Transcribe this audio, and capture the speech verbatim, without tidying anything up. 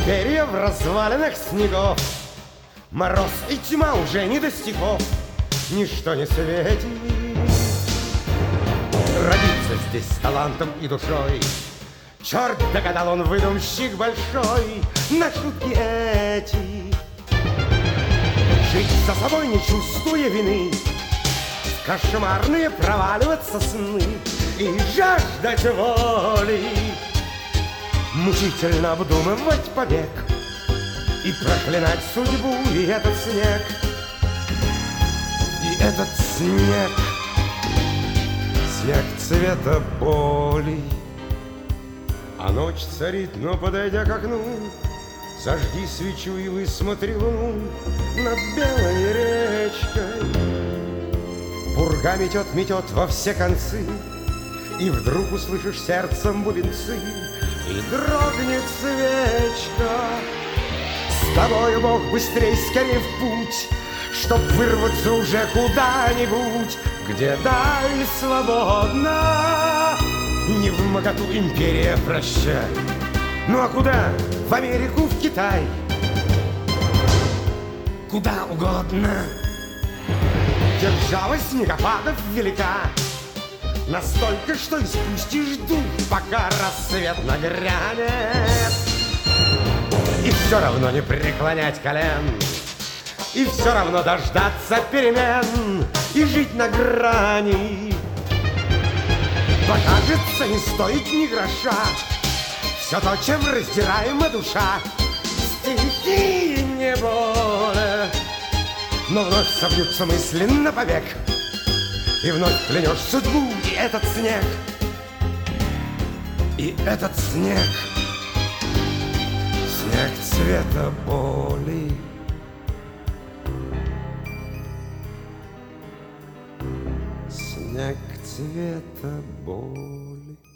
перья в развалинах снегов. Мороз и тьма уже не до стихов, ничто не светит. Родиться здесь с талантом и душой, черт догадал, он выдумщик большой на шутки эти. Жить за собой, не чувствуя вины, в кошмарные проваливаться сны и жаждать воли, мучительно обдумывать побег и проклинать судьбу и этот снег, и этот снег, снег цвета боли. А ночь царит, но подойдя к окну, зажги свечу и высмотри луну над белой речкой. Пурга метет, метет во все концы, и вдруг услышишь сердцем бубенцы, и дрогнет свечка. С тобою, Бог, быстрей, скорее в путь, чтоб вырваться уже куда-нибудь, где даль свободна. Не в моготу, империя, прощай. Ну а куда? В Америку, в Китай? Куда угодно. Держава снегопадов велика, настолько, что испустишь дух, пока рассвет нагрянет. И все равно не преклонять колен, и все равно дождаться перемен, и жить на грани. Покажется, не стоит ни гроша все то, чем раздираема душа. Стихи не более, но вновь собьются мысли на побег, и вновь клянешь судьбу и этот снег, и этот снег, снег цвета боли. Снег цвета боли.